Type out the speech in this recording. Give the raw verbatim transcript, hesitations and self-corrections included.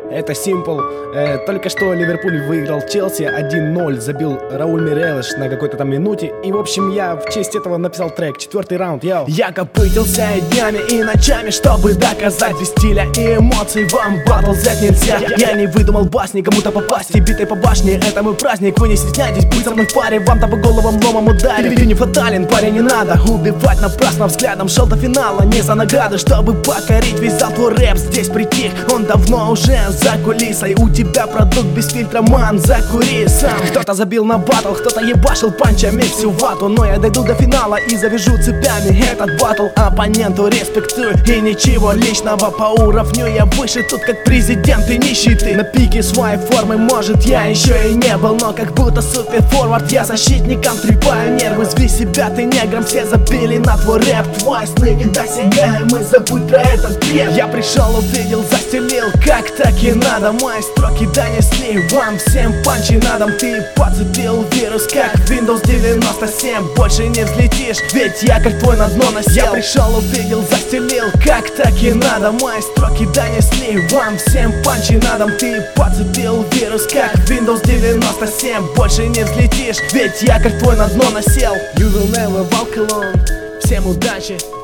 Это Simple. Э, только что Ливерпуль выиграл Челси один ноль, забил Рауль Мирелеш на какой-то там минуте. И в общем я в честь этого написал трек. Четвертый раунд, йоу. Я копытился и днями, и ночами, чтобы доказать. Без стиля и эмоций вам батл взять нельзя. Я не выдумал басни, кому-то попасть и битой по башне. Это мой праздник, вы не стесняйтесь быть со мной в паре. Вам-то по головам ломом ударит. Ты не фатален, парень, не надо убивать напрасно взглядом. Шел до финала не за награды, чтобы покорить весь зал. Твой рэп здесь притих, он давно уже за кулисой. У тебя продукт без фильтра, ман, закури сам. Кто-то забил на батл, кто-то ебашил панчами всю вату. Но я дойду до финала и завяжу цепями этот батл. Оппоненту респектую и ничего личного. По уровню я выше тут как президент и нищий ты. На пике своей формы, может я еще и не был, но как будто супер форвард я защитникам трепаю нервы. Зви себя ты негром, все забили на твой рэп. Твой сны недосягаемый, забудь про этот бред. Я пришел, увидел, застелил, как так и надо. Мои строки донесли вам всем панчи на дом. Ты подцепил вирус, как Windows девяносто семь. Больше не взлетишь, ведь якорь твой на дно носил. Я пришел, увидел, застелил, как так и надо. Мои строки донесли вам всем панчи на дом. Ты подцепил вирус, как Windows девяносто семь. Больше не взлетишь, ведь якорь твой на дно носил. You will never walk alone. Всем удачи!